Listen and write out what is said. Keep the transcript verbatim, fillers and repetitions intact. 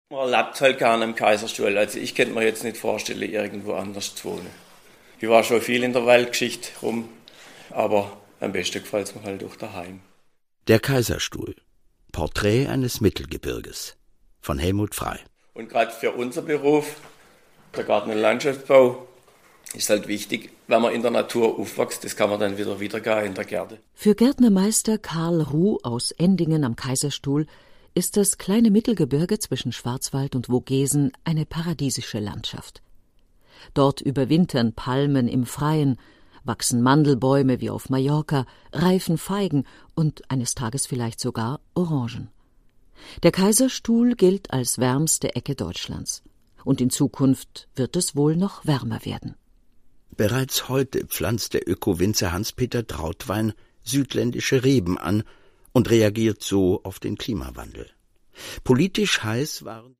Man lebt halt gerne im Kaiserstuhl. Also ich könnte mir jetzt nicht vorstellen, irgendwo anders zu wohnen. Ich war schon viel in der Weltgeschichte rum, aber am besten gefällt es mir halt auch daheim. Der Kaiserstuhl. Porträt eines Mittelgebirges von Helmut Frey. Und gerade für unseren Beruf, der Garten- und Landschaftsbau, ist halt wichtig, wenn man in der Natur aufwächst, das kann man dann wieder wiedergehen in der Gärte. Für Gärtnermeister Karl Ruh aus Endingen am Kaiserstuhl ist das kleine Mittelgebirge zwischen Schwarzwald und Vogesen eine paradiesische Landschaft. Dort überwintern Palmen im Freien, wachsen Mandelbäume wie auf Mallorca, reifen Feigen und eines Tages vielleicht sogar Orangen. Der Kaiserstuhl gilt als wärmste Ecke Deutschlands. Und in Zukunft wird es wohl noch wärmer werden. Bereits heute pflanzt der Öko-Winzer Hans-Peter Trautwein südländische Reben an und reagiert so auf den Klimawandel. Politisch heiß waren